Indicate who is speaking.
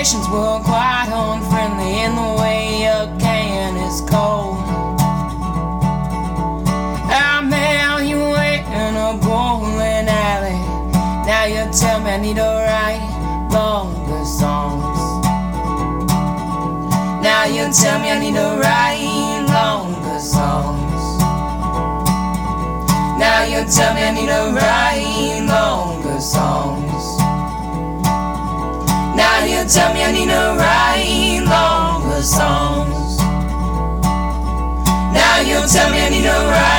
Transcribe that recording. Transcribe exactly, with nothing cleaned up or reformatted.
Speaker 1: conversations were quite unfriendly in the way a can is cold. I met you in a bowling alley. Now you tell me I need to write longer songs. Now you tell me I need to write longer songs. Now you tell me I need to write longer songs. Now you tell me I need to write longer songs. Now you tell me I need to write